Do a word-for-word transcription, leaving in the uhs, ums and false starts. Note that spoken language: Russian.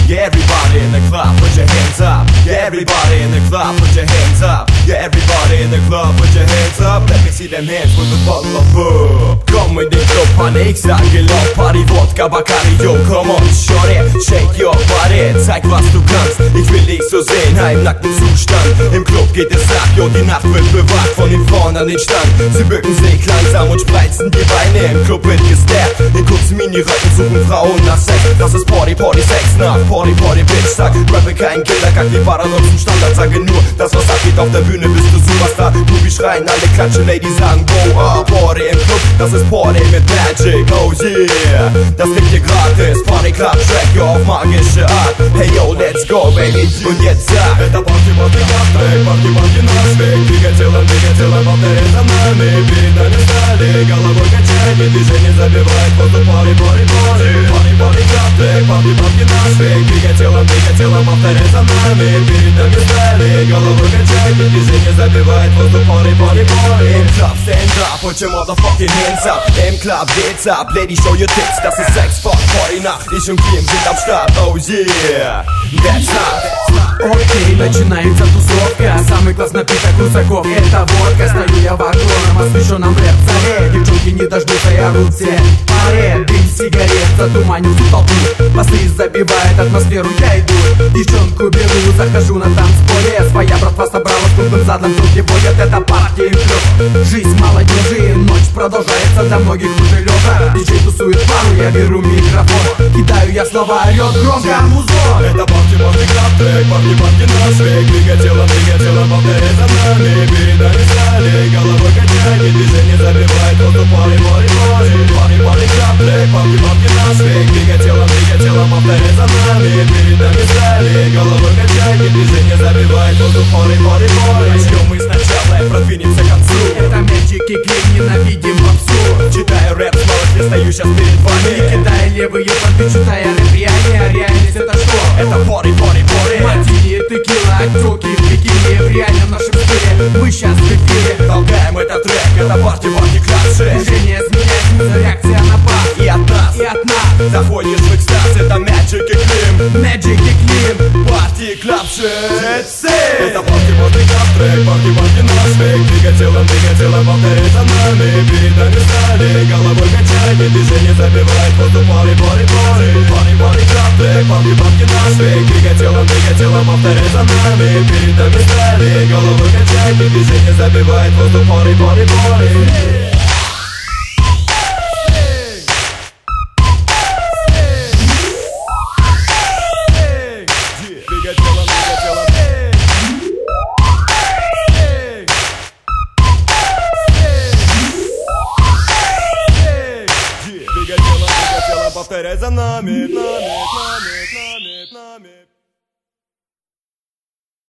Yeah, everybody in the club, put your hands up. Yeah, everybody in the club, put your hands up. Yeah, everybody in the club, put your hands up. Let me see them hands with the bottle of boob. Komm in den Club, Panik, sag laut, Party, Wodka, Bacardi, yo, come on, shorty, shake your body, zeig was du kannst. Ich will dich so sehen, im nackten Zustand. Im Club geht es ab, yo, die Nacht wird bewacht von den Frauen an den Stand. Sie bücken sich langsam und spreizen die Beine. Im Club wird gestappt, in kurzen Mini-Röcken suchen Frauen nach Sex. Das ist Party, Party, Sex nach Party, Party, Bitch. Sag, rappe kein Kinderkack, die paradoxen Standard. Sage nur, das was abgeht auf der Bühne, bist du Superstar. Groupie schreien, alle klatschen, Ladies sagen, go, ah, Party im Club, das ist Party mit Magic, oh yeah. Das kriegt ihr gratis, Party Club Track, yo, auf magische Art. Hey yo, let's go, baby, und jetzt sag, это Party, Party Club Track, Party, Party, наш век. Двигателем, двигателем, повторяй за нами. Передали стали, головой качайте, движение забивает воздух. Party, Party, Party, Party, Party Club Track, Party, Party, наш век. Двигателем, двигателем, повторяй за нами. Передали стали, головой качайте, движение забивает воздух. Party, Party, Party. Im Club, stand up, put your motherfucking hands up. Im Club geht's ab, lady show your tits. Das ist Sex, fuck, Party Nacht. Ich und Kim sind am Start, oh yeah. That's not. Окей, начинается тусовка. Самый класс напиток русаков, это водка. Стою я вагоном, освещенном рэп-царе. Девчонки не дождутся, я орут все паре. Дым сигарет затуманил всю толпу. Басы забивает атмосферу, я иду. Девчонку беру, захожу на танцполе. Своя братва собралась круглым задом, трубки водят, это партия и клёв. Жизнь молодежи, ночь продолжается, для многих уже лёга. Диджей тусует пару, я беру микрофон. Кидаю я слова, орёт громко музон. Это парти, парти, клаб трек, парти, парти, наш век. Двигателем, двигателем, повторяй за нами. Передали стали, головой качайте, движение забивает воздух. Парти, парти, парти, парти, парти, клаб трек, парти, парти, наш век. Двигателем, двигателем, повторяй за нами. Передали стали, головой качайте, движение забивает воздух. Парти, парти, парти. Начнем мы сначала и продвинемся к концу. Это Magic и Клим, ненавидим попсу. Читаю рэп, снова я стою сейчас перед вами. Не кидая левые понты, читая рэп реальный. А реальность это что? Это парти, парти, парти. Мартини, текила, отёки в бикини. В реальном нашем стиле мы сейчас в эфире. Толкаем этот трек, это парти, парти, классы. Движение сменяется, реакция на бас. И от нас, и от нас заходишь в экстаз, это Magic и Клим. Magic и Клим. Парти, клаб, шит. Это парти, парти, клаб трек, парти, парти, наш век. Двигателем, двигателем, повторяй за нами. Передали стали, головой качайте, движение забивает воздух. Парти, парти, парти, парти, парти, клаб трек, парти, парти, наш век. Двигателем, двигателем, повторяй за нами. Передали стали, головой качайте, движение забивает воздух. Парти, парти, парти. Повторяй за нами, нами, нами.